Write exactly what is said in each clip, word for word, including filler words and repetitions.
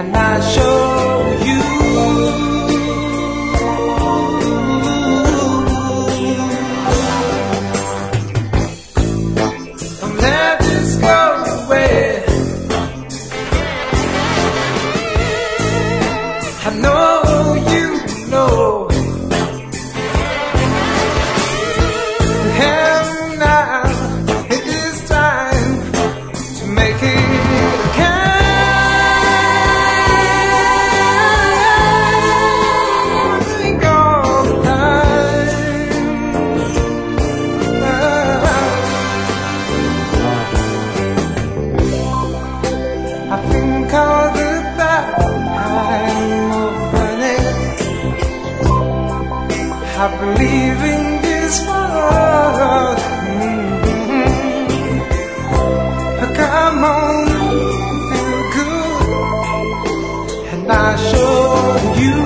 and I show you. Don't let this go away. I know you know. And now it is time to make it count. All the time. I think all the time of running. I believe in this world. Mm-hmm. Come on, feel good, and I show you.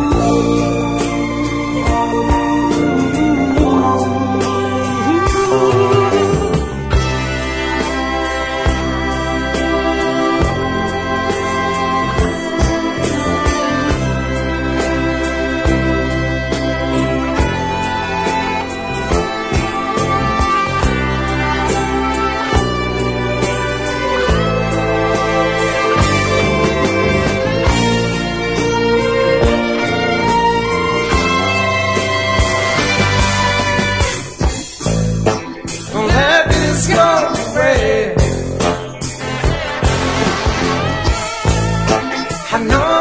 Don't let this go away. I know